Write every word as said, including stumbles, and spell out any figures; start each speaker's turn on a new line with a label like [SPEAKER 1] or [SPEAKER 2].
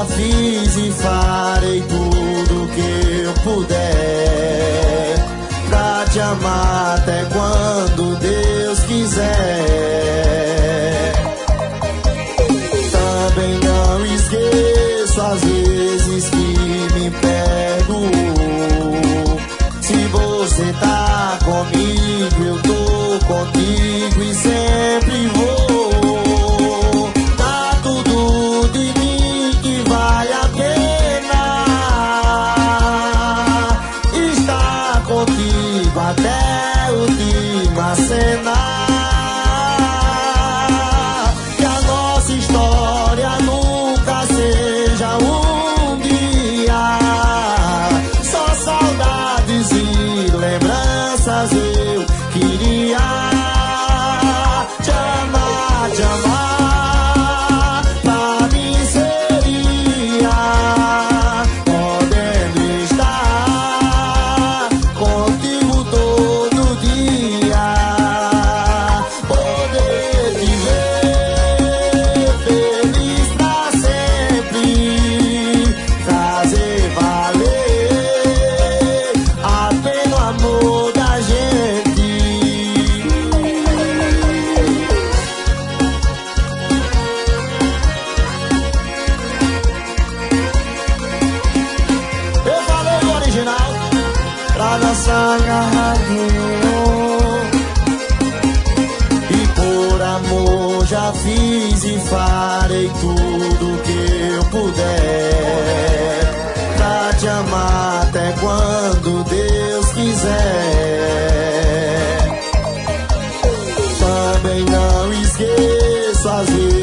[SPEAKER 1] já fiz e farei tudo que eu puder pra te amar até quando Deus quiser. Também não esqueço as vezes que me pego. Se você tá comigo, eu tô contigo e sempre vou. Tá tudo de mim que vale a pena estar contigo até a última cena. Que a nossa história nunca seja um dia só saudades e lembranças. Eu queria te amar, te amar. Pra mim seria podendo estar contigo todo dia, poder te ver feliz pra sempre, fazer valer a pena o amor da gente. Eu falei o original pra dançar agarradinho. E por amor já fiz e farei tudo que eu puder pra te amar até quando Deus quiser. Também não esqueço as vezes